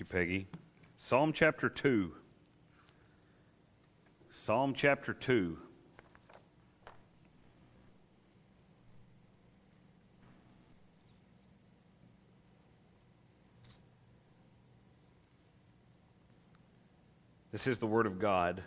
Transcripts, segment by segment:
Peggy. Psalm chapter 2. Psalm chapter 2. This is the word of God.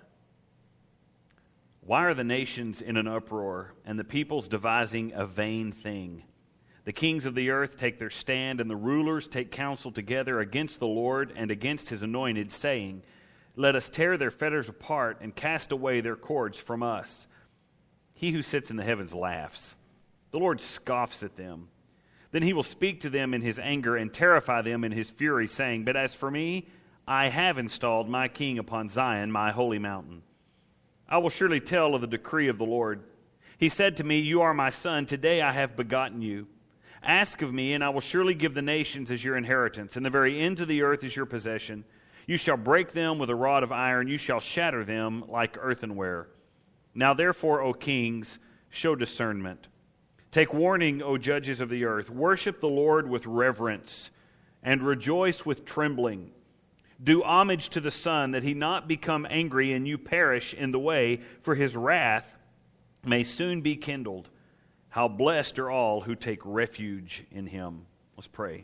Why are the nations in an uproar, and the peoples devising a vain thing? The kings of the earth take their stand, and the rulers take counsel together against the Lord and against his anointed, saying, Let us tear their fetters apart and cast away their cords from us. He who sits in the heavens laughs. The Lord scoffs at them. Then he will speak to them in his anger and terrify them in his fury, saying, But as for me, I have installed my king upon Zion, my holy mountain. I will surely tell of the decree of the Lord. He said to me, You are my son, today I have begotten you. Ask of me, and I will surely give the nations as your inheritance, and the very ends of the earth as your possession. You shall break them with a rod of iron, you shall shatter them like earthenware. Now therefore, O kings, show discernment. Take warning, O judges of the earth. Worship the Lord with reverence, and rejoice with trembling. Do homage to the Son, that he not become angry and you perish in the way, for his wrath may soon be kindled. How blessed are all who take refuge in him. Let's pray.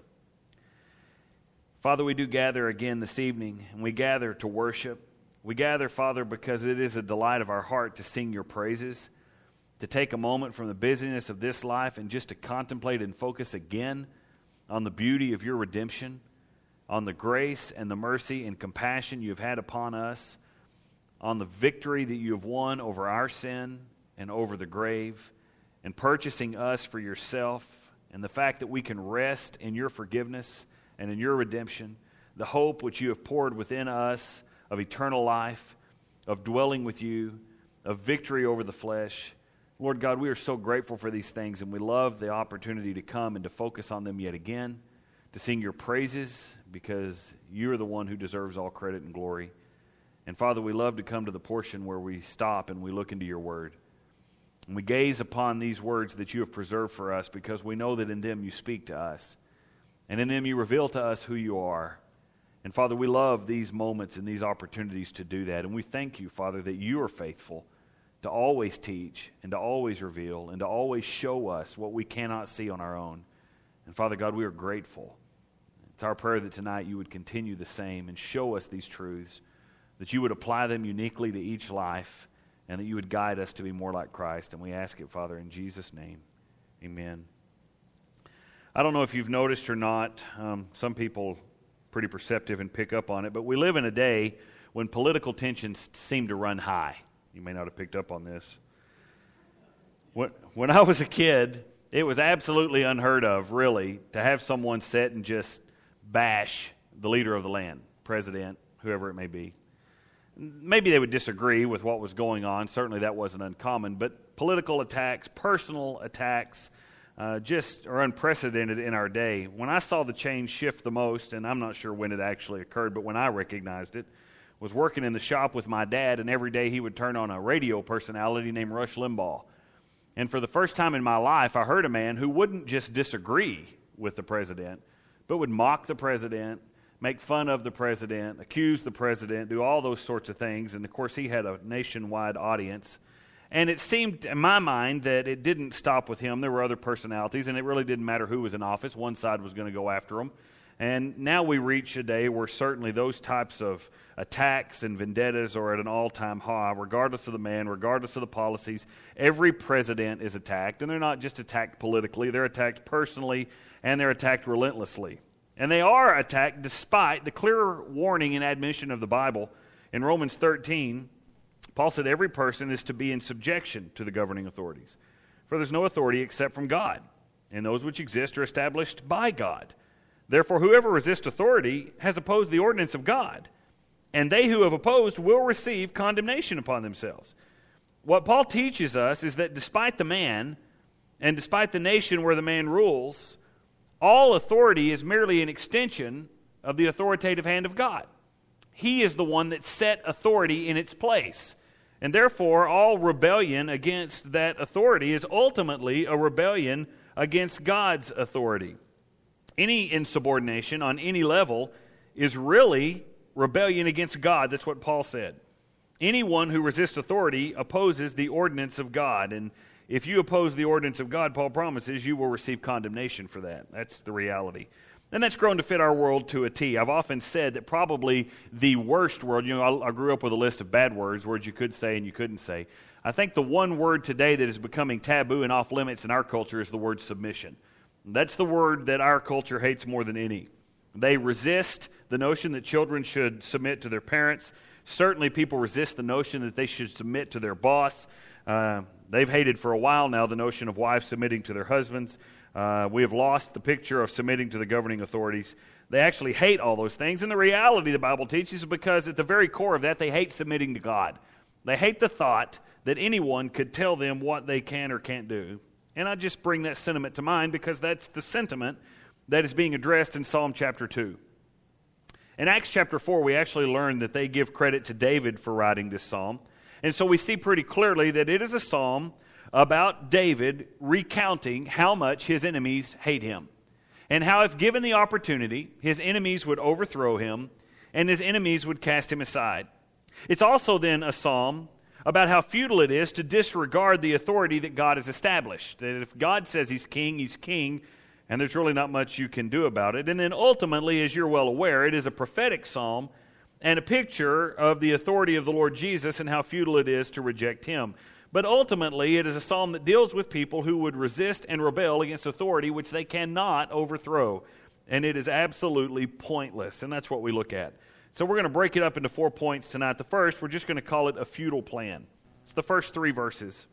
Father, we do gather again this evening, and we gather to worship. We gather, Father, because it is a delight of our heart to sing your praises, to take a moment from the busyness of this life and just to contemplate and focus again on the beauty of your redemption, on the grace and the mercy and compassion you have had upon us, on the victory that you have won over our sin and over the grave, and purchasing us for yourself, and the fact that we can rest in your forgiveness and in your redemption, the hope which you have poured within us of eternal life, of dwelling with you, of victory over the flesh. Lord God, we are so grateful for these things, and we love the opportunity to come and to focus on them yet again, to sing your praises, because you are the one who deserves all credit and glory. And Father, we love to come to the portion where we stop and we look into your word. And we gaze upon these words that you have preserved for us, because we know that in them you speak to us. And in them you reveal to us who you are. And Father, we love these moments and these opportunities to do that. And we thank you, Father, that you are faithful to always teach and to always reveal and to always show us what we cannot see on our own. And Father God, we are grateful. It's our prayer that tonight you would continue the same and show us these truths, that you would apply them uniquely to each life, and that you would guide us to be more like Christ. And we ask it, Father, in Jesus' name. Amen. I don't know if you've noticed or not, some people pretty perceptive and pick up on it, but we live in a day when political tensions seem to run high. You may not have picked up on this. When I was a kid, it was absolutely unheard of, really, to have someone sit and just bash the leader of the land, president, whoever it may be. Maybe they would disagree with what was going on. Certainly that wasn't uncommon. But political attacks, personal attacks, just are unprecedented in our day. When I saw the change shift the most, and I'm not sure when it actually occurred, but when I recognized it, was working in the shop with my dad, and every day he would turn on a radio personality named Rush Limbaugh. And for the first time in my life, I heard a man who wouldn't just disagree with the president, but would mock the president, make fun of the president, accuse the president, do all those sorts of things. And, of course, he had a nationwide audience. And it seemed, in my mind, that it didn't stop with him. There were other personalities, and it really didn't matter who was in office. One side was going to go after him. And now we reach a day where certainly those types of attacks and vendettas are at an all-time high, regardless of the man, regardless of the policies. Every president is attacked, and they're not just attacked politically. They're attacked personally, and they're attacked relentlessly. And they are attacked despite the clear warning and admonition of the Bible. In Romans 13, Paul said every person is to be in subjection to the governing authorities. For there's no authority except from God, and those which exist are established by God. Therefore, whoever resists authority has opposed the ordinance of God, and they who have opposed will receive condemnation upon themselves. What Paul teaches us is that despite the man, and despite the nation where the man rules, all authority is merely an extension of the authoritative hand of God. He is the one that set authority in its place. And therefore, all rebellion against that authority is ultimately a rebellion against God's authority. Any insubordination on any level is really rebellion against God. That's what Paul said. Anyone who resists authority opposes the ordinance of God. And if you oppose the ordinance of God, Paul promises you will receive condemnation for that. That's the reality. And that's grown to fit our world to a T. I've often said that probably the worst word, I grew up with a list of bad words you could say and you couldn't say. I think the one word today that is becoming taboo and off limits in our culture is the word submission. That's the word that our culture hates more than any. They resist the notion that children should submit to their parents. Certainly people resist the notion that they should submit to their boss. They've hated for a while now the notion of wives submitting to their husbands. We have lost the picture of submitting to the governing authorities. They actually hate all those things. And the reality the Bible teaches is because at the very core of that, they hate submitting to God. They hate the thought that anyone could tell them what they can or can't do. And I just bring that sentiment to mind because that's the sentiment that is being addressed in Psalm chapter 2. In Acts chapter 4, we actually learn that they give credit to David for writing this psalm. And so we see pretty clearly that it is a psalm about David recounting how much his enemies hate him. And how if given the opportunity, his enemies would overthrow him and his enemies would cast him aside. It's also then a psalm about how futile it is to disregard the authority that God has established. That if God says he's king, and there's really not much you can do about it. And then ultimately, as you're well aware, it is a prophetic psalm and a picture of the authority of the Lord Jesus and how futile it is to reject him. But ultimately, it is a psalm that deals with people who would resist and rebel against authority which they cannot overthrow. And it is absolutely pointless, and that's what we look at. So we're going to break it up into 4 points tonight. The first, we're just going to call it a futile plan. It's the first 3 verses.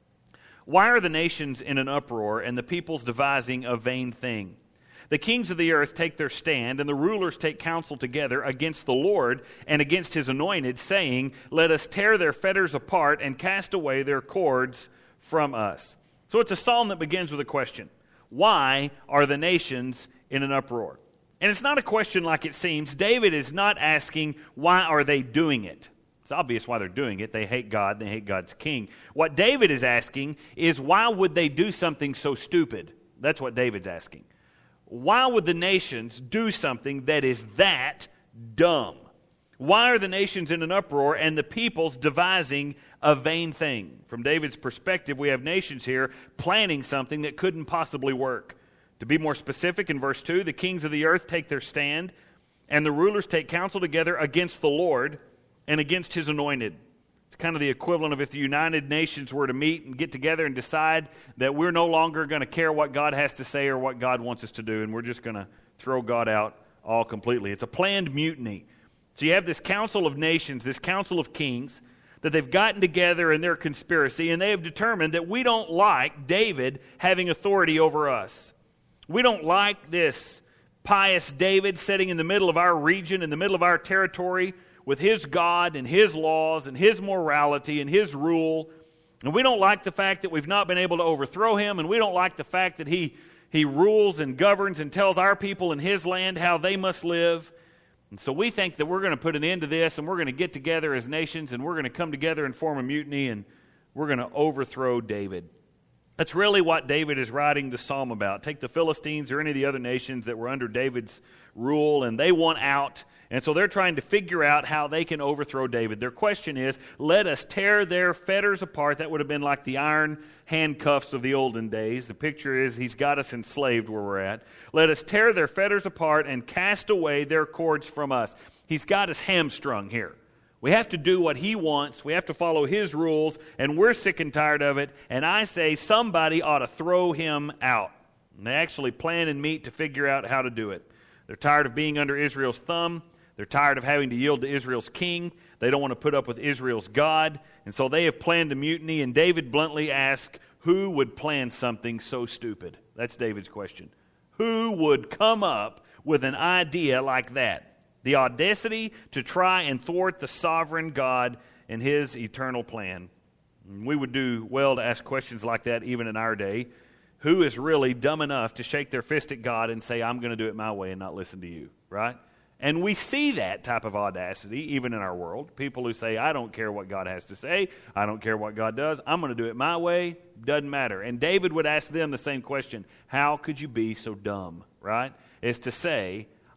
Why are the nations in an uproar and the peoples devising a vain thing? The kings of the earth take their stand, and the rulers take counsel together against the Lord and against his anointed, saying, let us tear their fetters apart and cast away their cords from us. So it's a psalm that begins with a question. Why are the nations in an uproar? And it's not a question like it seems. David is not asking, why are they doing it? It's obvious why they're doing it. They hate God. They hate God's king. What David is asking is, why would they do something so stupid? That's what David's asking. Why would the nations do something that is that dumb? Why are the nations in an uproar and the peoples devising a vain thing? From David's perspective, we have nations here planning something that couldn't possibly work. To be more specific, in verse 2, the kings of the earth take their stand, and the rulers take counsel together against the Lord and against his anointed. It's kind of the equivalent of if the United Nations were to meet and get together and decide that we're no longer going to care what God has to say or what God wants us to do, and we're just going to throw God out all completely. It's a planned mutiny. So you have this council of nations, this council of kings, that they've gotten together in their conspiracy, and they have determined that we don't like David having authority over us. We don't like this pious David sitting in the middle of our region, in the middle of our territory, with his God and his laws and his morality and his rule. And we don't like the fact that we've not been able to overthrow him, and we don't like the fact that he rules and governs and tells our people in his land how they must live. And so we think that we're going to put an end to this, and we're going to get together as nations, and we're going to come together and form a mutiny, and we're going to overthrow David. That's really what David is writing the psalm about. Take the Philistines or any of the other nations that were under David's rule, and they want out. And so they're trying to figure out how they can overthrow David. Their question is, let us tear their fetters apart. That would have been like the iron handcuffs of the olden days. The picture is he's got us enslaved where we're at. Let us tear their fetters apart and cast away their cords from us. He's got us hamstrung here. We have to do what he wants. We have to follow his rules, and we're sick and tired of it. And I say somebody ought to throw him out. And they actually plan and meet to figure out how to do it. They're tired of being under Israel's thumb. They're tired of having to yield to Israel's king. They don't want to put up with Israel's God. And so they have planned a mutiny, and David bluntly asks, who would plan something so stupid? That's David's question. Who would come up with an idea like that? The audacity to try and thwart the sovereign God and his eternal plan. We would do well to ask questions like that even in our day. Who is really dumb enough to shake their fist at God and say, I'm going to do it my way and not listen to you, right? And we see that type of audacity even in our world. People who say, I don't care what God has to say. I don't care what God does. I'm going to do it my way. Doesn't matter. And David would ask them the same question. How could you be so dumb, right? As to say,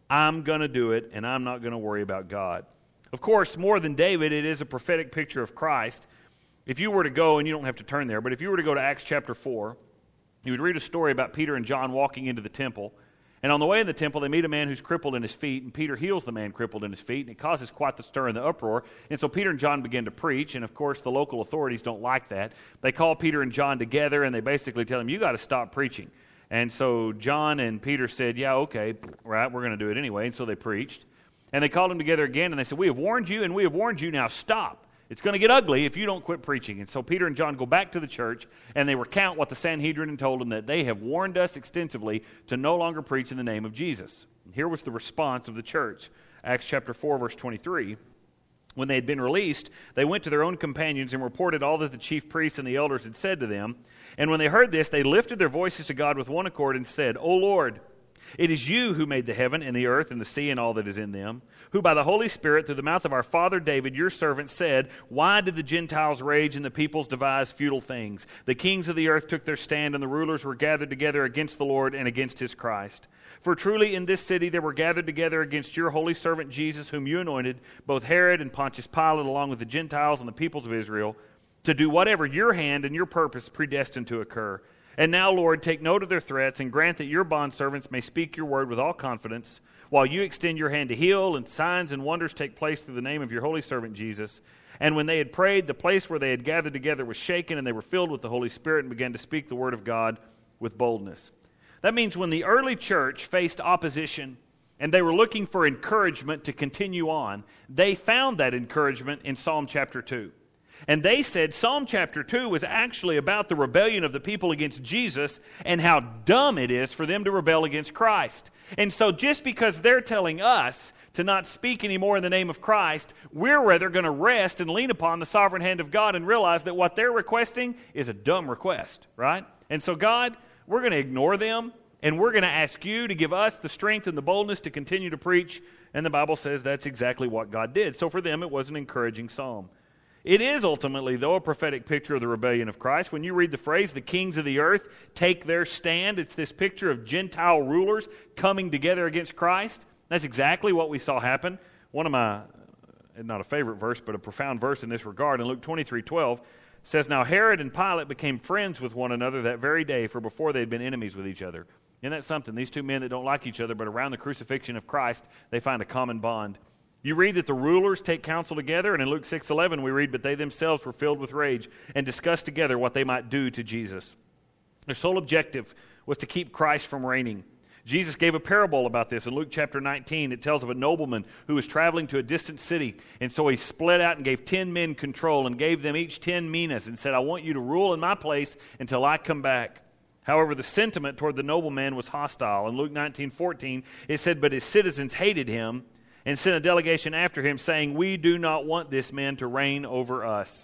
I'm going to do it, and I'm not going to worry about God. Of course, more than David, it is a prophetic picture of Christ. If you were to go, and you don't have to turn there, but if you were to go to Acts chapter 4, you would read a story about Peter and John walking into the temple. And on the way in the temple, they meet a man who's crippled in his feet, and Peter heals the man crippled in his feet, and it causes quite the stir and the uproar. And so Peter and John begin to preach, and of course the local authorities don't like that. They call Peter and John together, and they basically tell them, you got to stop preaching. And so John and Peter said, yeah, okay, right, we're going to do it anyway. And so they preached. And they called them together again, and they said, we have warned you, and we have warned you, now stop. It's going to get ugly if you don't quit preaching. And so Peter and John go back to the church, and they recount what the Sanhedrin had told them, that they have warned us extensively to no longer preach in the name of Jesus. And here was the response of the church. Acts chapter 4, verse 23. When they had been released, they went to their own companions and reported all that the chief priests and the elders had said to them. And when they heard this, they lifted their voices to God with one accord and said, O Lord, it is you who made the heaven and the earth and the sea and all that is in them, who by the Holy Spirit through the mouth of our father David, your servant, said, why did the Gentiles rage and the peoples devise futile things? The kings of the earth took their stand, and the rulers were gathered together against the Lord and against his Christ. For truly in this city they were gathered together against your holy servant Jesus, whom you anointed, both Herod and Pontius Pilate, along with the Gentiles and the peoples of Israel, to do whatever your hand and your purpose predestined to occur. And now, Lord, take note of their threats and grant that your bondservants may speak your word with all confidence, while you extend your hand to heal, and signs and wonders take place through the name of your holy servant Jesus. And when they had prayed, the place where they had gathered together was shaken, and they were filled with the Holy Spirit and began to speak the word of God with boldness. That means when the early church faced opposition and they were looking for encouragement to continue on, they found that encouragement in Psalm chapter 2. And they said Psalm chapter 2 was actually about the rebellion of the people against Jesus and how dumb it is for them to rebel against Christ. And so just because they're telling us to not speak anymore in the name of Christ, we're rather going to rest and lean upon the sovereign hand of God and realize that what they're requesting is a dumb request, right? And so God, we're going to ignore them, and we're going to ask you to give us the strength and the boldness to continue to preach. And the Bible says that's exactly what God did. So for them, it was an encouraging psalm. It is ultimately, though, a prophetic picture of the rebellion of Christ. When you read the phrase, the kings of the earth take their stand, it's this picture of Gentile rulers coming together against Christ. That's exactly what we saw happen. One of my, not a favorite verse, but a profound verse in this regard, in Luke 23:12, says, Now Herod and Pilate became friends with one another that very day, for before they had been enemies with each other. Isn't that something? These two men that don't like each other, but around the crucifixion of Christ, they find a common bond. You read that the rulers take counsel together, and in Luke 6:11 we read, But they themselves were filled with rage and discussed together what they might do to Jesus. Their sole objective was to keep Christ from reigning. Jesus gave a parable about this. In Luke chapter 19, it tells of a nobleman who was traveling to a distant city, and so he split out and gave 10 men control and gave them each 10 minas and said, I want you to rule in my place until I come back. However, the sentiment toward the nobleman was hostile. In Luke 19:14, it said, But his citizens hated him and sent a delegation after him, saying, We do not want this man to reign over us.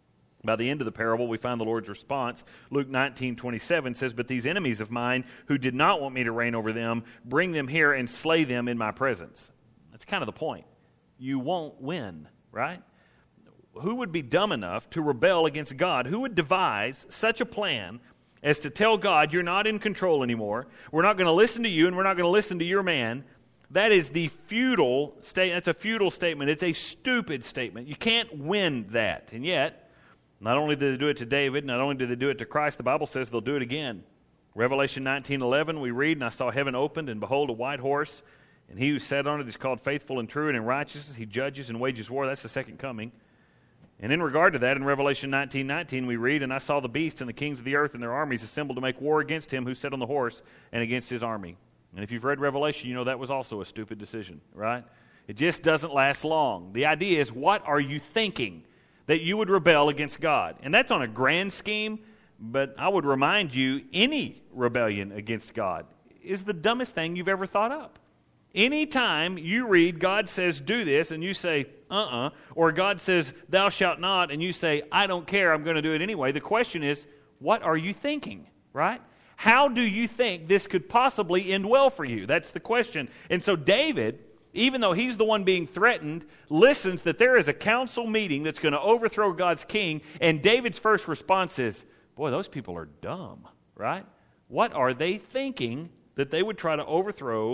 By the end of the parable, we find the Lord's response. Luke 19:27 says, But these enemies of mine, who did not want me to reign over them, bring them here and slay them in my presence. That's kind of the point. You won't win, right? Who would be dumb enough to rebel against God? Who would devise such a plan as to tell God, you're not in control anymore, we're not going to listen to you, and we're not going to listen to your man? That is the futile statement. That's a futile statement. It's a stupid statement. You can't win that. And yet, not only did they do it to David, not only did they do it to Christ, the Bible says they'll do it again. Revelation 19:11, we read, And I saw heaven opened, and behold, a white horse, and he who sat on it is called Faithful and True, and in righteousness he judges and wages war. That's the second coming. And in regard to that, in Revelation 19:19, we read, And I saw the beast and the kings of the earth and their armies assembled to make war against him who sat on the horse and against his army. And if you've read Revelation, you know that was also a stupid decision, right? It just doesn't last long. The idea is, what are you thinking that you would rebel against God? And that's on a grand scheme, but I would remind you, any rebellion against God is the dumbest thing you've ever thought up. Anytime you read, God says, do this, and you say, or God says, thou shalt not, and you say, I don't care, I'm going to do it anyway, the question is, what are you thinking, right? How do you think this could possibly end well for you? That's the question. And so David, even though he's the one being threatened, listens that there is a council meeting that's going to overthrow God's king, and David's first response is, boy, those people are dumb, right? What are they thinking that they would try to overthrow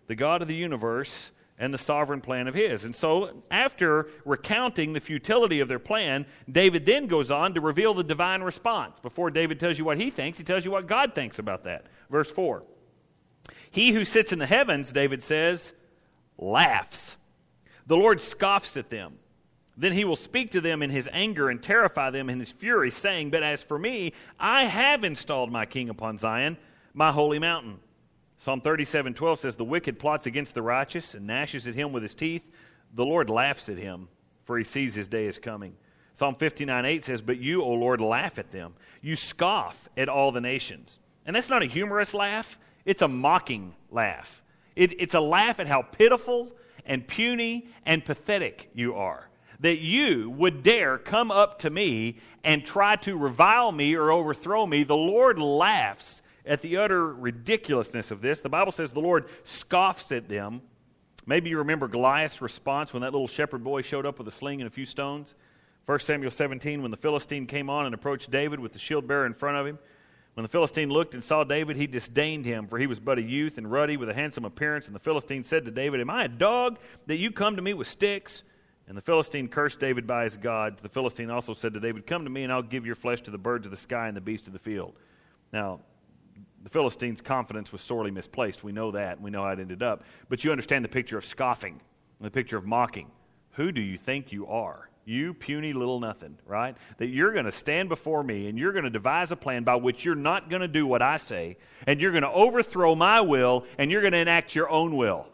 the God of the universe, and the sovereign plan of His. And so, after recounting the futility of their plan, David then goes on to reveal the divine response. Before David tells you what he thinks, he tells you what God thinks about that. Verse 4. He who sits in the heavens, David says, laughs. The Lord scoffs at them. Then He will speak to them in His anger and terrify them in His fury, saying, but as for me, I have installed my king upon Zion, my holy mountain. Psalm 37:12 says, the wicked plots against the righteous and gnashes at him with his teeth. The Lord laughs at him, for He sees his day is coming. Psalm 59:8 says, but you, O Lord, laugh at them. You scoff at all the nations. And that's not a humorous laugh. It's a mocking laugh. It's a laugh at how pitiful and puny and pathetic you are. That you would dare come up to me and try to revile me or overthrow me. The Lord laughs at the utter ridiculousness of this. The Bible says the Lord scoffs at them. Maybe you remember Goliath's response when that little shepherd boy showed up with a sling and a few stones. 1 Samuel 17, when the Philistine came on and approached David with the shield bearer in front of him. When the Philistine looked and saw David, he disdained him, for he was but a youth and ruddy with a handsome appearance. And the Philistine said to David, am I a dog that you come to me with sticks? And the Philistine cursed David by his gods. The Philistine also said to David, come to me and I'll give your flesh to the birds of the sky and the beasts of the field. Now, the Philistine's confidence was sorely misplaced. We know that, and we know how it ended up. But you understand the picture of scoffing, the picture of mocking. Who do you think you are? You puny little nothing, right? That you're going to stand before me, and you're going to devise a plan by which you're not going to do what I say, and you're going to overthrow my will, and you're going to enact your own will.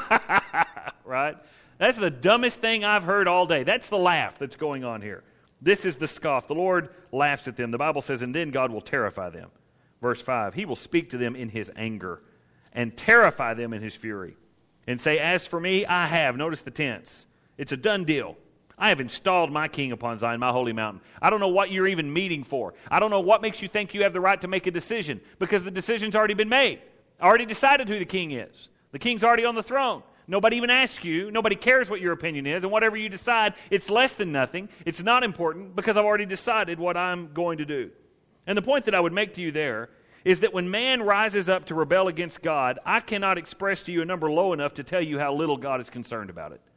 Right? That's the dumbest thing I've heard all day. That's the laugh that's going on here. This is the scoff. The Lord laughs at them. The Bible says, and then God will terrify them. Verse 5, He will speak to them in His anger and terrify them in His fury and say, as for me, I have. Notice the tense. It's a done deal. I have installed my king upon Zion, my holy mountain. I don't know what you're even meeting for. I don't know what makes you think you have the right to make a decision, because the decision's already been made. I already decided who the king is. The king's already on the throne. Nobody even asks you. Nobody cares what your opinion is. And whatever you decide, it's less than nothing. It's not important, because I've already decided what I'm going to do. And the point that I would make to you there is that when man rises up to rebel against God, I cannot express to you a number low enough to tell you how little God is concerned about it.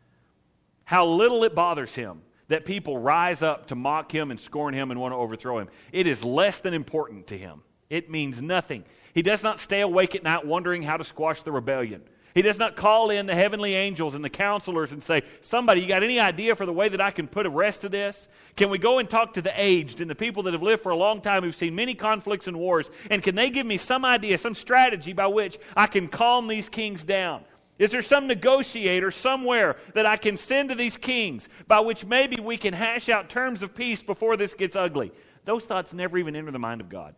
How little it bothers Him that people rise up to mock Him and scorn Him and want to overthrow Him. It is less than important to Him. It means nothing. He does not stay awake at night wondering how to squash the rebellion. He does not call in the heavenly angels and the counselors and say, somebody, you got any idea for the way that I can put a rest to this? Can we go and talk to the aged and the people that have lived for a long time who've seen many conflicts and wars, and can they give me some idea, some strategy by which I can calm these kings down? Is there some negotiator somewhere that I can send to these kings by which maybe we can hash out terms of peace before this gets ugly? Those thoughts never even enter the mind of God.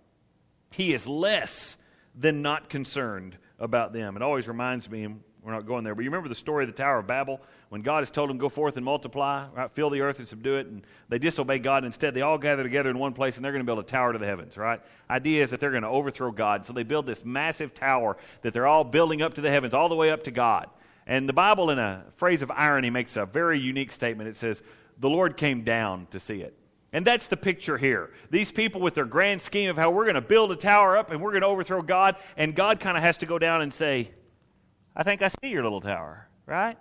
He is less than not concerned about them. It always reminds me, and we're not going there, but you remember the story of the Tower of Babel, when God has told them, go forth and multiply, right? Fill the earth and subdue it, and they disobey God, and instead they all gather together in one place, and they're going to build a tower to the heavens, right? Idea is that they're going to overthrow God, so they build this massive tower that they're all building up to the heavens, all the way up to God. And the Bible, in a phrase of irony, makes a very unique statement. It says, the Lord came down to see it. And that's the picture here. These people with their grand scheme of how we're going to build a tower up and we're going to overthrow God, and God kind of has to go down and say, I think I see your little tower, right?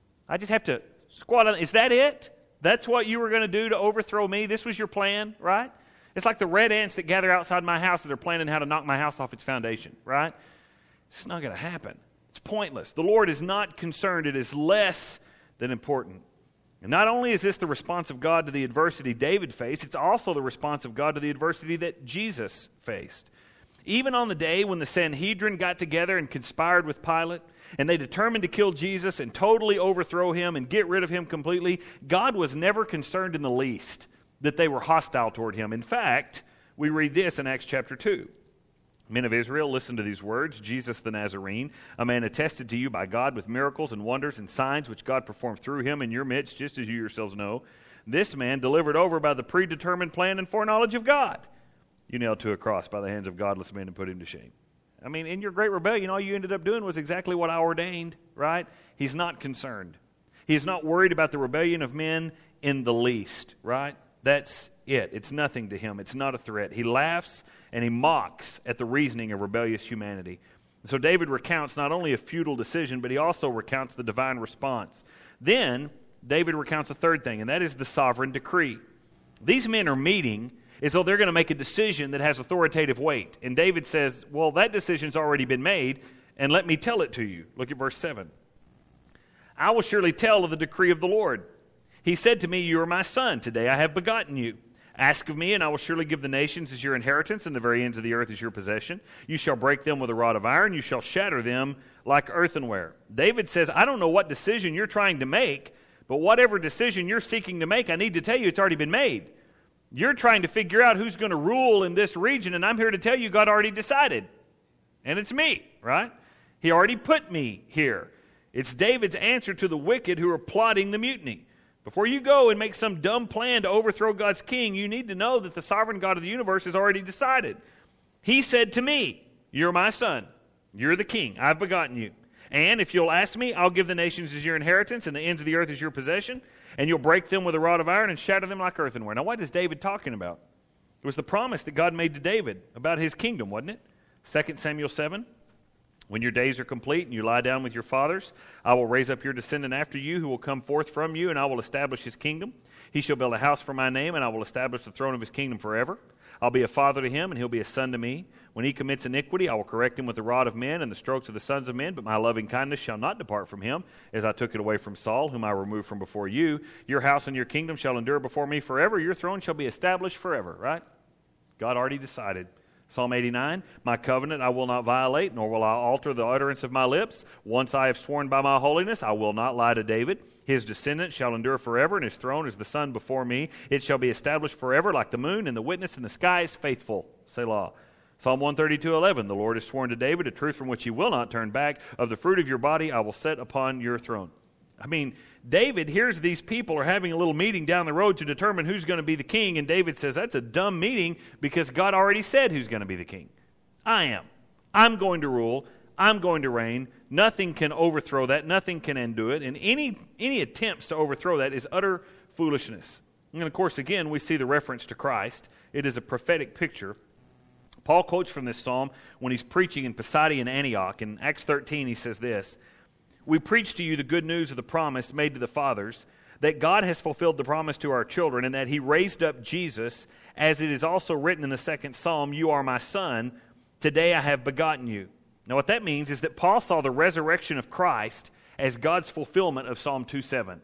I just have to squat on. Is that it? That's what you were going to do to overthrow me? This was your plan, right? It's like the red ants that gather outside my house that are planning how to knock my house off its foundation, right? It's not going to happen. It's pointless. The Lord is not concerned. It is less than important. And not only is this the response of God to the adversity David faced, it's also the response of God to the adversity that Jesus faced. Even on the day when the Sanhedrin got together and conspired with Pilate, and they determined to kill Jesus and totally overthrow Him and get rid of Him completely, God was never concerned in the least that they were hostile toward Him. In fact, we read this in Acts chapter 2. Men of Israel, listen to these words. Jesus the Nazarene, a man attested to you by God with miracles and wonders and signs which God performed through Him in your midst, just as you yourselves know. This man, delivered over by the predetermined plan and foreknowledge of God, you nailed to a cross by the hands of godless men and put Him to shame. I mean, in your great rebellion, all you ended up doing was exactly what I ordained, right? He's not concerned. He is not worried about the rebellion of men in the least, right? That's it. It's nothing to Him. It's not a threat. He laughs and He mocks at the reasoning of rebellious humanity. So David recounts not only a futile decision, but he also recounts the divine response. Then David recounts a third thing, and that is the sovereign decree. These men are meeting as though they're going to make a decision that has authoritative weight. And David says, well, that decision's already been made, and let me tell it to you. Look at verse 7. I will surely tell of the decree of the Lord. He said to me, you are my son. Today I have begotten you. Ask of me, and I will surely give the nations as your inheritance, and the very ends of the earth as your possession. You shall break them with a rod of iron. You shall shatter them like earthenware. David says, I don't know what decision you're trying to make, but whatever decision you're seeking to make, I need to tell you it's already been made. You're trying to figure out who's going to rule in this region, and I'm here to tell you God already decided. And it's me, right? He already put me here. It's David's answer to the wicked who are plotting the mutiny. Before you go and make some dumb plan to overthrow God's king, you need to know that the sovereign God of the universe has already decided. He said to me, you're my son. You're the king. I've begotten you. And if you'll ask me, I'll give the nations as your inheritance and the ends of the earth as your possession. And you'll break them with a rod of iron and shatter them like earthenware. Now, what is David talking about? It was the promise that God made to David about his kingdom, wasn't it? 2 Samuel 7. When your days are complete and you lie down with your fathers, I will raise up your descendant after you who will come forth from you, and I will establish his kingdom. He shall build a house for my name, and I will establish the throne of his kingdom forever. I'll be a father to him, and he'll be a son to me. When he commits iniquity, I will correct him with the rod of men and the strokes of the sons of men, but my loving kindness shall not depart from him, as I took it away from Saul, whom I removed from before you. Your house and your kingdom shall endure before me forever. Your throne shall be established forever, right? God already decided. Psalm 89, my covenant I will not violate, nor will I alter the utterance of my lips. Once I have sworn by my holiness, I will not lie to David. His descendant shall endure forever, and his throne is the sun before me. It shall be established forever like the moon, and the witness in the sky is faithful. Selah. Psalm 132:11, the Lord has sworn to David a truth from which he will not turn back. Of the fruit of your body I will set upon your throne. I mean, David hears these people are having a little meeting down the road to determine who's going to be the king, and David says, that's a dumb meeting because God already said who's going to be the king. I am. I'm going to rule. I'm going to reign. Nothing can overthrow that. Nothing can undo it. And any attempts to overthrow that is utter foolishness. And of course, again, we see the reference to Christ. It is a prophetic picture. Paul quotes from this psalm when he's preaching in Pisidian Antioch. In Acts 13, he says this, we preach to you the good news of the promise made to the fathers, that God has fulfilled the promise to our children, and that he raised up Jesus, as it is also written in the second psalm, you are my son, today I have begotten you. Now what that means is that Paul saw the resurrection of Christ as God's fulfillment of Psalm 2:7.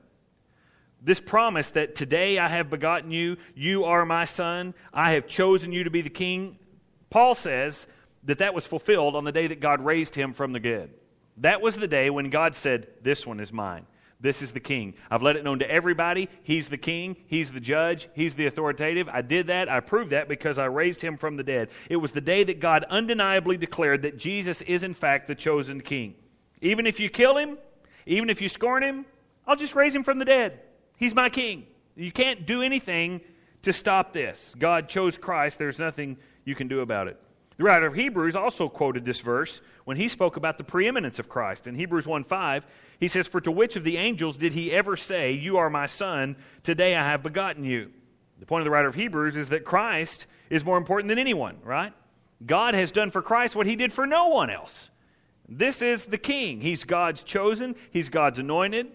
This promise that today I have begotten you, you are my son, I have chosen you to be the king, Paul says that was fulfilled on the day that God raised him from the dead. That was the day when God said, this one is mine. This is the king. I've let it known to everybody. He's the king. He's the judge. He's the authoritative. I did that. I proved that because I raised him from the dead. It was the day that God undeniably declared that Jesus is in fact the chosen king. Even if you kill him, even if you scorn him, I'll just raise him from the dead. He's my king. You can't do anything to stop this. God chose Christ. There's nothing you can do about it. The writer of Hebrews also quoted this verse when he spoke about the preeminence of Christ. In Hebrews 1:5, he says, for to which of the angels did he ever say, you are my son, today I have begotten you? The point of the writer of Hebrews is that Christ is more important than anyone, right? God has done for Christ what he did for no one else. This is the king. He's God's chosen. He's God's anointed.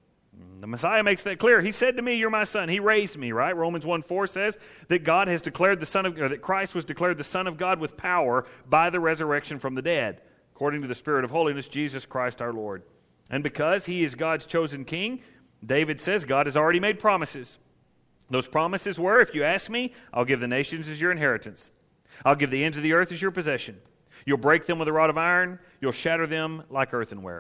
The Messiah makes that clear. He said to me, you're my son. He raised me, right? Romans 1:4 says that God has declared that Christ was declared the Son of God with power by the resurrection from the dead, according to the Spirit of holiness, Jesus Christ our Lord. And because he is God's chosen king, David says God has already made promises. Those promises were, if you ask me, I'll give the nations as your inheritance. I'll give the ends of the earth as your possession. You'll break them with a rod of iron. You'll shatter them like earthenware.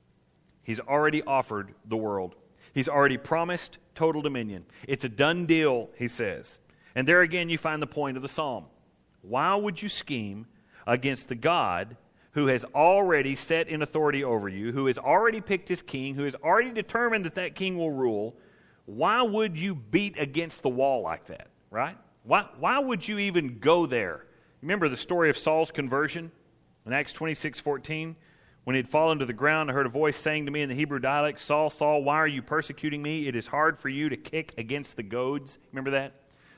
He's already offered the world. He's already promised total dominion. It's a done deal, he says. And there again you find the point of the psalm. Why would you scheme against the God who has already set in authority over you, who has already picked his king, who has already determined that king will rule? Why would you beat against the wall like that, right? Why would you even go there? Remember the story of Saul's conversion in Acts 26:14? When he had fallen to the ground, I heard a voice saying to me in the Hebrew dialect, Saul, Saul, why are you persecuting me? It is hard for you to kick against the goads. Remember that?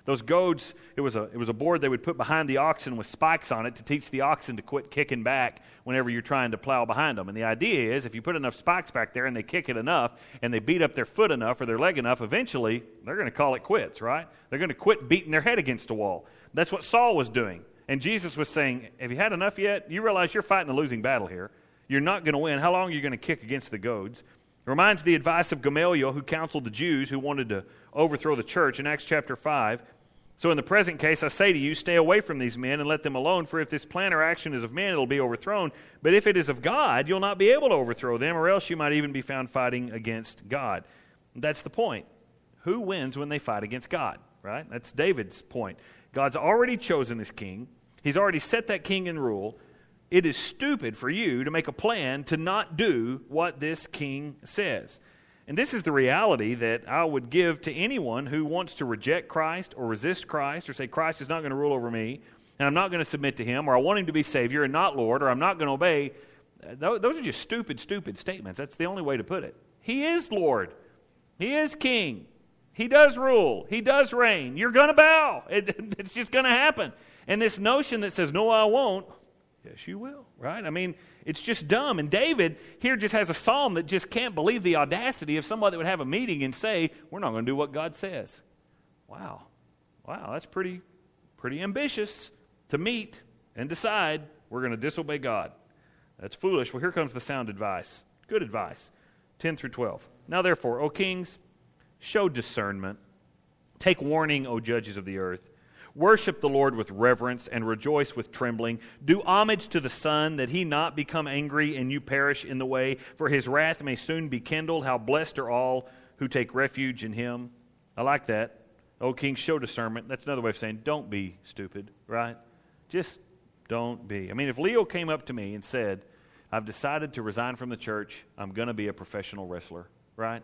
Those goads, it was a board they would put behind the oxen with spikes on it to teach the oxen to quit kicking back whenever you're trying to plow behind them. And the idea is if you put enough spikes back there and they kick it enough and they beat up their foot enough or their leg enough, eventually they're going to call it quits, right? They're going to quit beating their head against a wall. That's what Saul was doing. And Jesus was saying, have you had enough yet? You realize you're fighting a losing battle here. You're not going to win. How long are you going to kick against the goads? It reminds the advice of Gamaliel, who counseled the Jews who wanted to overthrow the church in Acts chapter 5. So in the present case, I say to you, stay away from these men and let them alone, for if this plan or action is of men, it will be overthrown. But if it is of God, you'll not be able to overthrow them, or else you might even be found fighting against God. That's the point. Who wins when they fight against God, right? That's David's point. God's already chosen his king. He's already set that king in rule. It is stupid for you to make a plan to not do what this king says. And this is the reality that I would give to anyone who wants to reject Christ or resist Christ or say Christ is not going to rule over me and I'm not going to submit to him, or I want him to be Savior and not Lord, or I'm not going to obey. Those are just stupid statements. That's the only way to put it. He is Lord. He is King. He does rule. He does reign. You're going to bow. It's just going to happen. And this notion that says, no, I won't, yes, you will, right? I mean, it's just dumb. And David here just has a psalm that just can't believe the audacity of somebody that would have a meeting and say, we're not going to do what God says. Wow, that's pretty ambitious to meet and decide we're going to disobey God. That's foolish. Well, here comes the sound advice. Good advice. 10 through 12. Now therefore, O kings, show discernment. Take warning, O judges of the earth. Worship the Lord with reverence and rejoice with trembling. Do homage to the Son, that he not become angry and you perish in the way, for his wrath may soon be kindled. How blessed are all who take refuge in him. I like that. O kings, show discernment. That's another way of saying don't be stupid, right? Just don't be. I mean, if Leo came up to me and said, I've decided to resign from the church, I'm going to be a professional wrestler, right?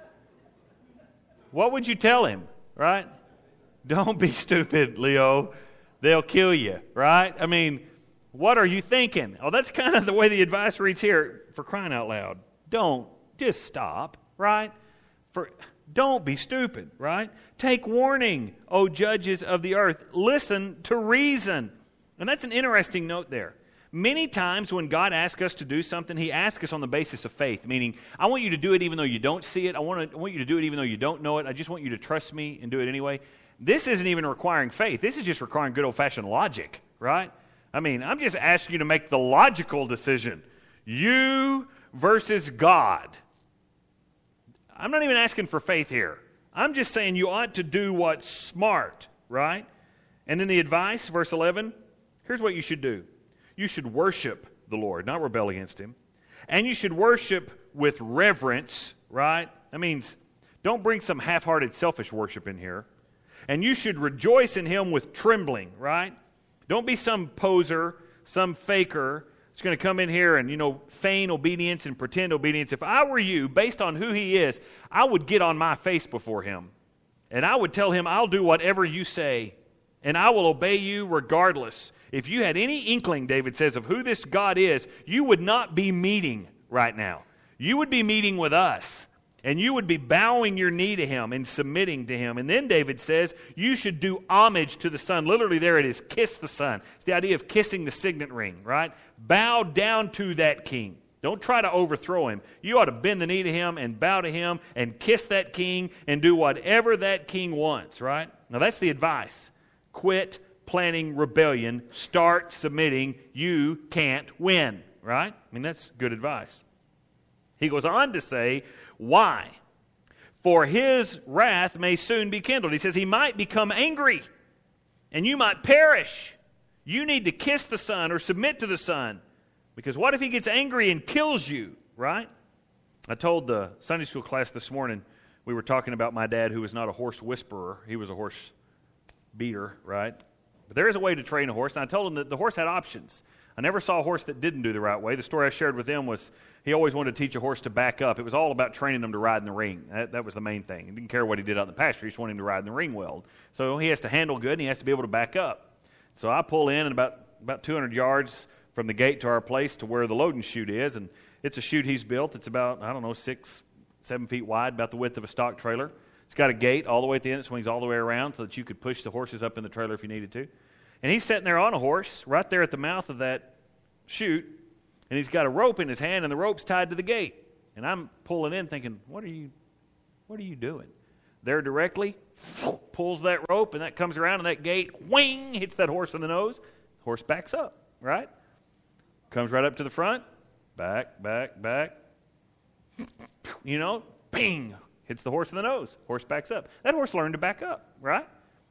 What would you tell him, right? Don't be stupid, Leo. They'll kill you, right? I mean, what are you thinking? Oh, that's kind of the way the advice reads here. For crying out loud, don't. Just stop, right? Don't be stupid, right? Take warning, O judges of the earth. Listen to reason. And that's an interesting note there. Many times when God asks us to do something, he asks us on the basis of faith, meaning, I want you to do it even though you don't see it. I want you to do it even though you don't know it. I just want you to trust me and do it anyway. This isn't even requiring faith. This is just requiring good old-fashioned logic, right? I mean, I'm just asking you to make the logical decision. You versus God. I'm not even asking for faith here. I'm just saying you ought to do what's smart, right? And then the advice, verse 11, here's what you should do. You should worship the Lord, not rebel against him. And you should worship with reverence, right? That means don't bring some half-hearted selfish worship in here. And you should rejoice in him with trembling, right? Don't be some poser, some faker that's going to come in here and, feign obedience and pretend obedience. If I were you, based on who he is, I would get on my face before him. And I would tell him, I'll do whatever you say, and I will obey you regardless. If you had any inkling, David says, of who this God is, you would not be meeting right now. You would be meeting with us. And you would be bowing your knee to him and submitting to him. And then David says, you should do homage to the Son. Literally there it is, kiss the Son. It's the idea of kissing the signet ring, right? Bow down to that king. Don't try to overthrow him. You ought to bend the knee to him and bow to him and kiss that king and do whatever that king wants, right? Now that's the advice. Quit planning rebellion. Start submitting. You can't win, right? I mean, that's good advice. He goes on to say, why? For his wrath may soon be kindled. He says he might become angry and you might perish. You need to kiss the Son or submit to the Son. Because what if he gets angry and kills you, right? I told the Sunday school class this morning, we were talking about my dad who was not a horse whisperer. He was a horse beater, right? But there is a way to train a horse. And I told him that the horse had options. I never saw a horse that didn't do the right way. The story I shared with him was he always wanted to teach a horse to back up. It was all about training him to ride in the ring. That was the main thing. He didn't care what he did out in the pasture. He just wanted him to ride in the ring well. So he has to handle good and he has to be able to back up. So I pull in and about 200 yards from the gate to our place to where the loading chute is. And it's a chute he's built. It's about, 6, 7 feet wide, about the width of a stock trailer. It's got a gate all the way at the end that swings all the way around so that you could push the horses up in the trailer if you needed to. And he's sitting there on a horse right there at the mouth of that chute, and he's got a rope in his hand, and the rope's tied to the gate. And I'm pulling in thinking, what are you doing? There directly, pulls that rope, and that comes around, and that gate, wing, hits that horse in the nose. Horse backs up, right? Comes right up to the front, back. Bing, hits the horse in the nose. Horse backs up. That horse learned to back up, right?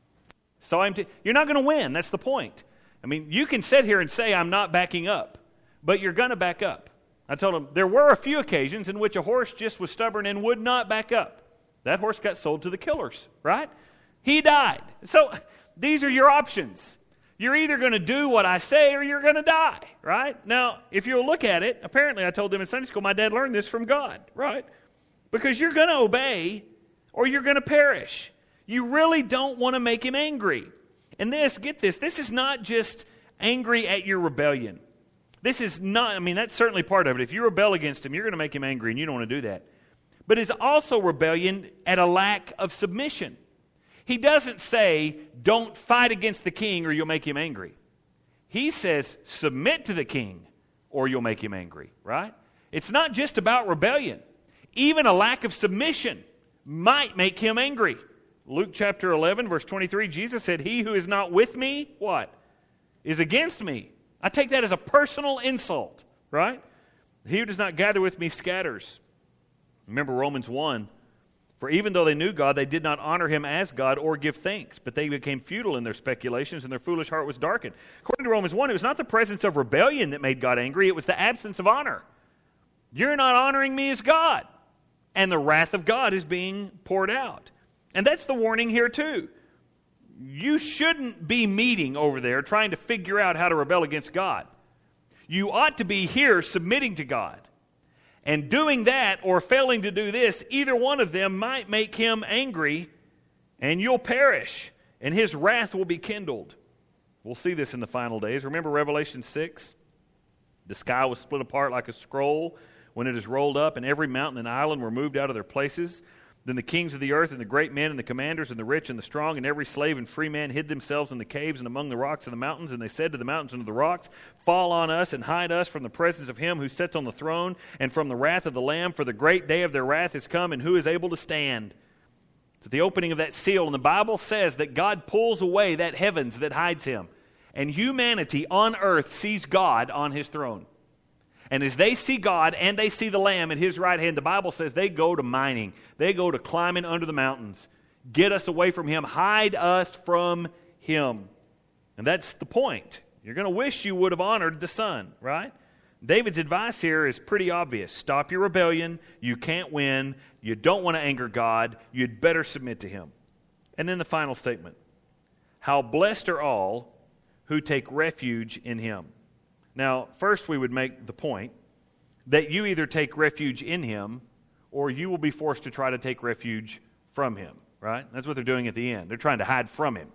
You're not going to win. That's the point. I mean, you can sit here and say, I'm not backing up, but you're going to back up. I told him there were a few occasions in which a horse just was stubborn and would not back up. That horse got sold to the killers, right? He died. So these are your options. You're either going to do what I say or you're going to die, right? Now, if you'll look at it, apparently I told them in Sunday school, my dad learned this from God, right? Because you're going to obey or you're going to perish. You really don't want to make him angry. And get this, this is not just angry at your rebellion. This is not, that's certainly part of it. If you rebel against him, you're going to make him angry, and you don't want to do that. But it's also rebellion at a lack of submission. He doesn't say, don't fight against the king or you'll make him angry. He says, submit to the king or you'll make him angry, right? It's not just about rebellion. Even a lack of submission might make him angry. Luke chapter 11, verse 23, Jesus said, he who is not with me, what? Is against me. I take that as a personal insult, right? He who does not gather with me scatters. Remember Romans 1, for even though they knew God, they did not honor him as God or give thanks, but they became futile in their speculations, and their foolish heart was darkened. According to Romans 1, it was not the presence of rebellion that made God angry, it was the absence of honor. You're not honoring me as God. And the wrath of God is being poured out. And that's the warning here too. You shouldn't be meeting over there trying to figure out how to rebel against God. You ought to be here submitting to God. And doing that or failing to do this, either one of them might make him angry and you'll perish and his wrath will be kindled. We'll see this in the final days. Remember Revelation 6? The sky was split apart like a scroll when it is rolled up, and every mountain and island were moved out of their places. Then the kings of the earth and the great men and the commanders and the rich and the strong and every slave and free man hid themselves in the caves and among the rocks of the mountains. And they said to the mountains and to the rocks, fall on us and hide us from the presence of him who sits on the throne and from the wrath of the Lamb, for the great day of their wrath is come, and who is able to stand? It's at the opening of that seal, and the Bible says that God pulls away that heavens that hides him. And humanity on earth sees God on his throne. And as they see God and they see the Lamb at his right hand, the Bible says they go to mining. They go to climbing under the mountains. Get us away from him. Hide us from him. And that's the point. You're going to wish you would have honored the Son, right? David's advice here is pretty obvious. Stop your rebellion. You can't win. You don't want to anger God. You'd better submit to him. And then the final statement. How blessed are all who take refuge in him. Now, first we would make the point that you either take refuge in him or you will be forced to try to take refuge from him, right? That's what they're doing at the end. They're trying to hide from him.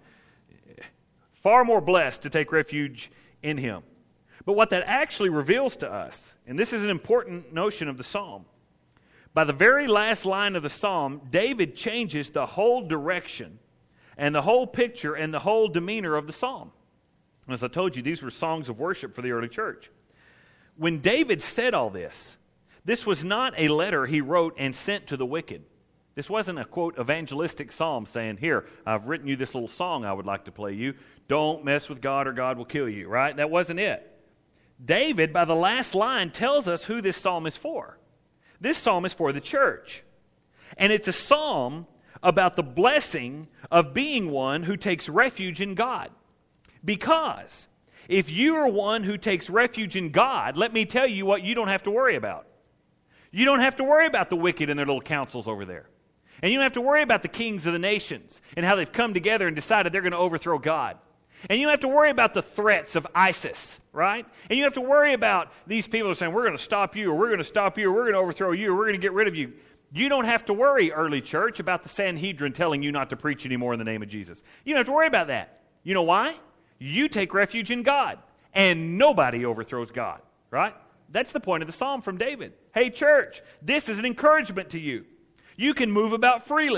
Far more blessed to take refuge in him. But what that actually reveals to us, and this is an important notion of the psalm, by the very last line of the psalm, David changes the whole direction and the whole picture and the whole demeanor of the psalm. As I told you, these were songs of worship for the early church. When David said all this, this was not a letter he wrote and sent to the wicked. This wasn't a, quote, evangelistic psalm saying, here, I've written you this little song I would like to play you. Don't mess with God or God will kill you, right? That wasn't it. David, by the last line, tells us who this psalm is for. This psalm is for the church. And it's a psalm about the blessing of being one who takes refuge in God. Because if you are one who takes refuge in God, let me tell you what you don't have to worry about. You don't have to worry about the wicked and their little councils over there. And you don't have to worry about the kings of the nations and how they've come together and decided they're going to overthrow God. And you don't have to worry about the threats of ISIS, right? And you have to worry about these people who are saying, we're going to stop you, or we're going to stop you, or we're going to overthrow you, or we're going to get rid of you. You don't have to worry, early church, about the Sanhedrin telling you not to preach anymore in the name of Jesus. You don't have to worry about that. You know why? You take refuge in God, and nobody overthrows God, right? That's the point of the psalm from David. Hey, church, this is an encouragement to you. You can move about freely.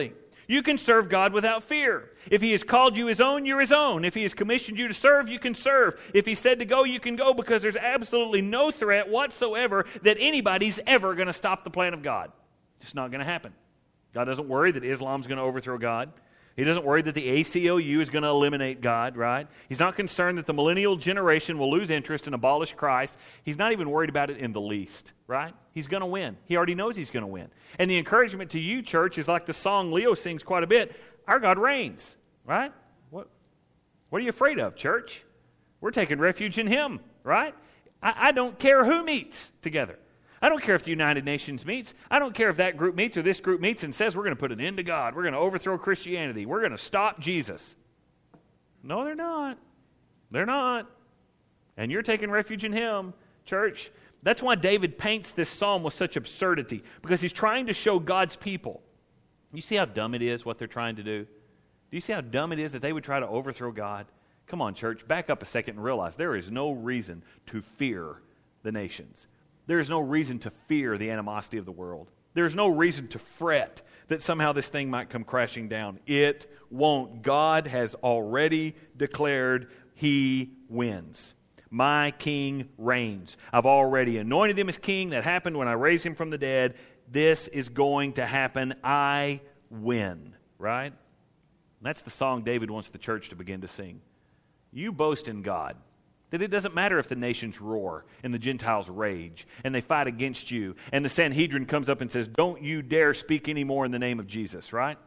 You can serve God without fear. If He has called you His own, you're His own. If He has commissioned you to serve, you can serve. If He said to go, you can go, because there's absolutely no threat whatsoever that anybody's ever going to stop the plan of God. It's not going to happen. God doesn't worry that Islam's going to overthrow God. He doesn't worry that the ACLU is going to eliminate God, right? He's not concerned that the millennial generation will lose interest and abolish Christ. He's not even worried about it in the least, right? He's going to win. He already knows He's going to win. And the encouragement to you, church, is like the song Leo sings quite a bit. Our God reigns, right? What are you afraid of, church? We're taking refuge in Him, right? I don't care who meets together. I don't care if the United Nations meets. I don't care if that group meets or this group meets and says we're going to put an end to God. We're going to overthrow Christianity. We're going to stop Jesus. No, they're not. They're not. And you're taking refuge in Him, church. That's why David paints this psalm with such absurdity, because he's trying to show God's people. You see how dumb it is what they're trying to do? Do you see how dumb it is that they would try to overthrow God? Come on, church, back up a second and realize there is no reason to fear the nations. There is no reason to fear the animosity of the world. There's no reason to fret that somehow this thing might come crashing down. It won't. God has already declared He wins. My king reigns. I've already anointed Him as king. That happened when I raised Him from the dead. This is going to happen. I win. Right? That's the song David wants the church to begin to sing. You boast in God. That it doesn't matter if the nations roar and the Gentiles rage and they fight against you and the Sanhedrin comes up and says, don't you dare speak anymore in the name of Jesus, right?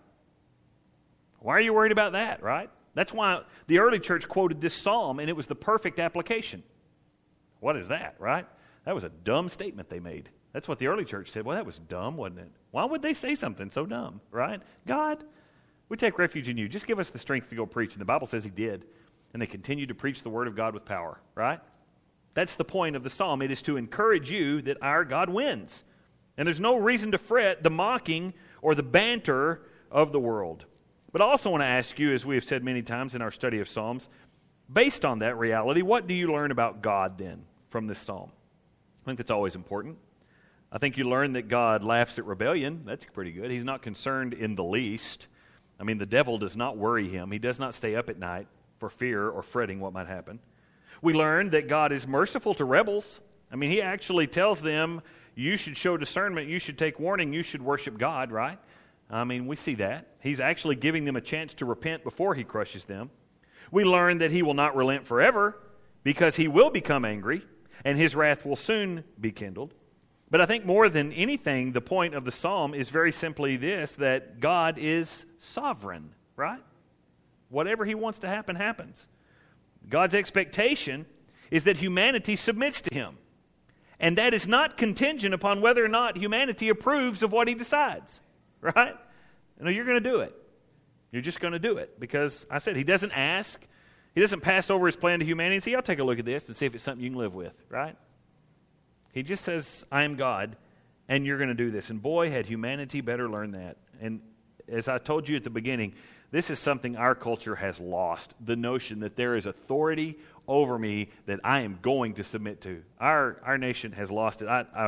Why are you worried about that, right? That's why the early church quoted this psalm, and it was the perfect application. What is that, right? That was a dumb statement they made. That's what the early church said. Well, that was dumb, wasn't it? Why would they say something so dumb, right? God, we take refuge in You. Just give us the strength to go preach. And the Bible says He did. And they continued to preach the Word of God with power, right? That's the point of the psalm. It is to encourage you that our God wins. And there's no reason to fret the mocking or the banter of the world. But I also want to ask you, as we have said many times in our study of Psalms, based on that reality, what do you learn about God then from this psalm? I think that's always important. I think you learn that God laughs at rebellion. That's pretty good. He's not concerned in the least. I mean, the devil does not worry Him. He does not stay up at night for fear or fretting what might happen. We learn that God is merciful to rebels. I mean, He actually tells them, you should show discernment, you should take warning, you should worship God, right? I mean, we see that. He's actually giving them a chance to repent before He crushes them. We learn that He will not relent forever, because He will become angry, and His wrath will soon be kindled. But I think more than anything, the point of the psalm is very simply this, that God is sovereign, right? Whatever He wants to happen, happens. God's expectation is that humanity submits to Him. And that is not contingent upon whether or not humanity approves of what He decides. Right? No, you're going to do it. You're just going to do it. Because I said, He doesn't ask. He doesn't pass over His plan to humanity and say, I'll take a look at this and see if it's something you can live with. Right? He just says, I am God, and you're going to do this. And boy, had humanity better learn that. And as I told you at the beginning, this is something our culture has lost, the notion that there is authority over me that I am going to submit to. Our nation has lost it.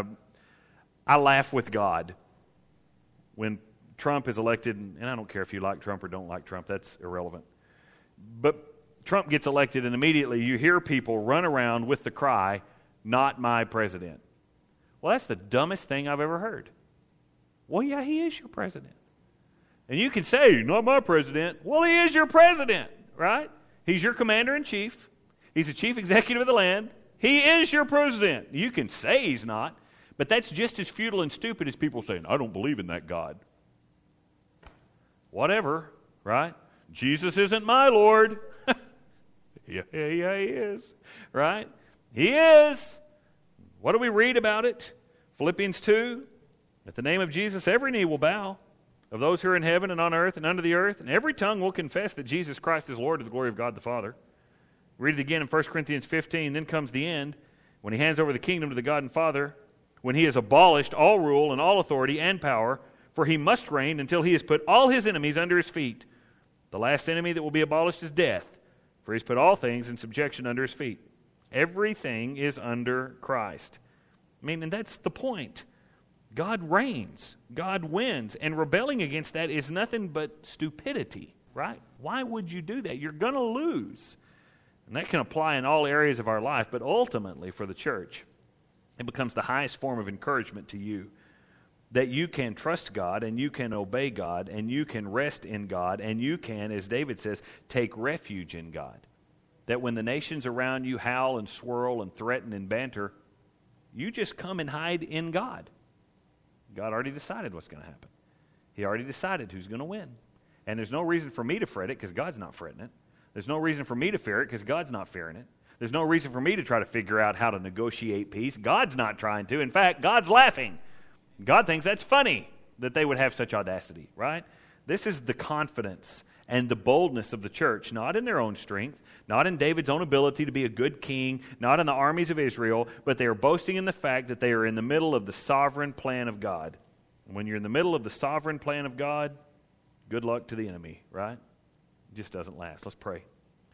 I laugh with God when Trump is elected, and I don't care if you like Trump or don't like Trump, that's irrelevant. But Trump gets elected, and immediately you hear people run around with the cry, not my president. Well, that's the dumbest thing I've ever heard. Well, yeah, he is your president. And you can say, not my president. Well, he is your president, right? He's your commander-in-chief. He's the chief executive of the land. He is your president. You can say he's not, but that's just as futile and stupid as people saying, I don't believe in that God. Whatever, right? Jesus isn't my Lord. Yeah, he is, right? He is. What do we read about it? Philippians 2, at the name of Jesus, every knee will bow, of those who are in heaven and on earth and under the earth, and every tongue will confess that Jesus Christ is Lord to the glory of God the Father. Read it again in 1 Corinthians 15. Then comes the end, when He hands over the kingdom to the God and Father, when He has abolished all rule and all authority and power, for He must reign until He has put all His enemies under His feet. The last enemy that will be abolished is death, for He's put all things in subjection under His feet. Everything is under Christ. I mean, and that's the point. God reigns. God wins. And rebelling against that is nothing but stupidity, right? Why would you do that? You're going to lose. And that can apply in all areas of our life, but ultimately for the church, it becomes the highest form of encouragement to you that you can trust God and you can obey God and you can rest in God and you can, as David says, take refuge in God. That when the nations around you howl and swirl and threaten and banter, you just come and hide in God. God already decided what's going to happen. He already decided who's going to win. And there's no reason for me to fret it because God's not fretting it. There's no reason for me to fear it because God's not fearing it. There's no reason for me to try to figure out how to negotiate peace. God's not trying to. In fact, God's laughing. God thinks that's funny that they would have such audacity, right? This is the confidence and the boldness of the church, not in their own strength, not in David's own ability to be a good king, not in the armies of Israel, but they are boasting in the fact that they are in the middle of the sovereign plan of God. And when you're in the middle of the sovereign plan of God, good luck to the enemy, right? It just doesn't last. Let's pray.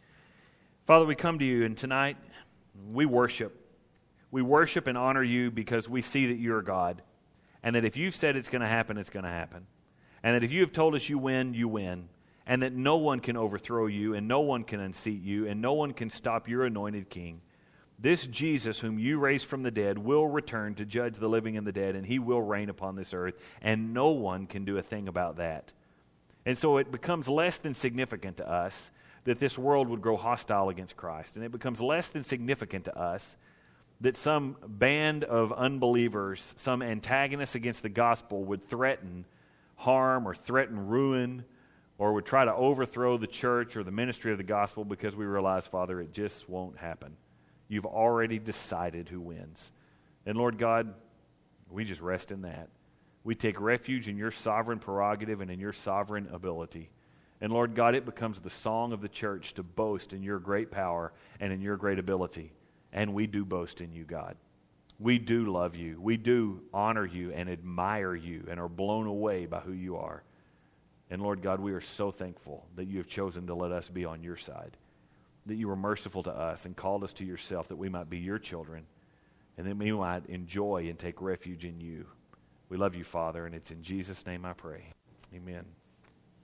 Father, we come to you, and tonight we worship. We worship and honor you because we see that you're God, and that if you've said it's going to happen, it's going to happen. And that if you have told us you win, you win. And that no one can overthrow you, and no one can unseat you, and no one can stop your anointed king. This Jesus, whom you raised from the dead, will return to judge the living and the dead, and he will reign upon this earth, and no one can do a thing about that. And so it becomes less than significant to us that this world would grow hostile against Christ. And it becomes less than significant to us that some band of unbelievers, some antagonists against the gospel would threaten harm or threaten ruin or would try to overthrow the church or the ministry of the gospel because we realize, Father, it just won't happen. You've already decided who wins. And Lord God, we just rest in that. We take refuge in your sovereign prerogative and in your sovereign ability. And Lord God, it becomes the song of the church to boast in your great power and in your great ability. And we do boast in you, God. We do love you. We do honor you and admire you and are blown away by who you are. And Lord God, we are so thankful that you have chosen to let us be on your side, that you were merciful to us and called us to yourself, that we might be your children, and that we might enjoy and take refuge in you. We love you, Father, and it's in Jesus' name I pray. Amen.